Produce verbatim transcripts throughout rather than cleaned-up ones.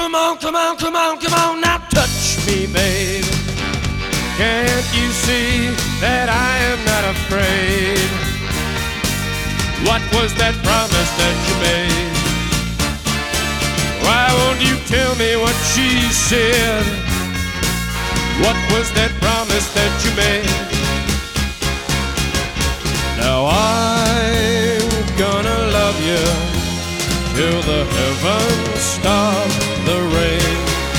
Come on, come on, come on, come on, now touch me, babe. Can't you see that I am not afraid? What was that promise that you made? Why won't you tell me what she said? What was that promise that you made? Now I'm gonna love you till the heavens stop the rain.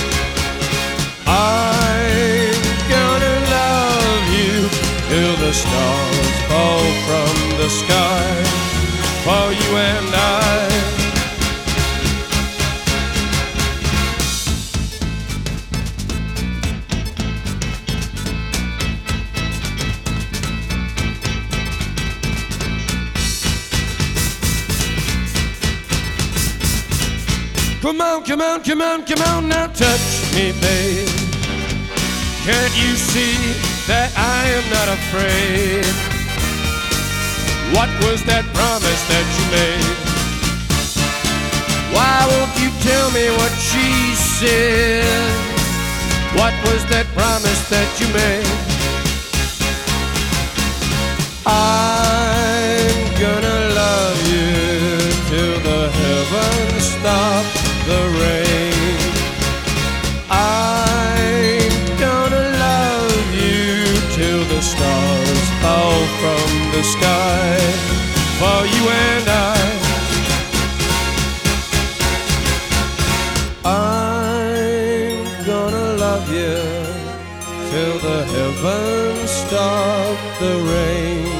I'm gonna love you till the stars fall from the sky for you and I. Come on, come on, come on, come on, now touch me, babe. Can't you see that I am not afraid? What was that promise that you made? Why won't you tell me what she said? What was that promise that you made? I'm gonna love you till the heavens stop the rain. I'm gonna love you till the stars fall from the sky for you and I. I'm gonna love you till the heavens stop the rain.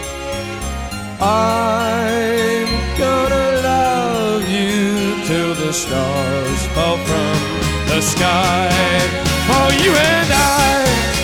I'm gonna love you till the stars fall from the sky for you and I.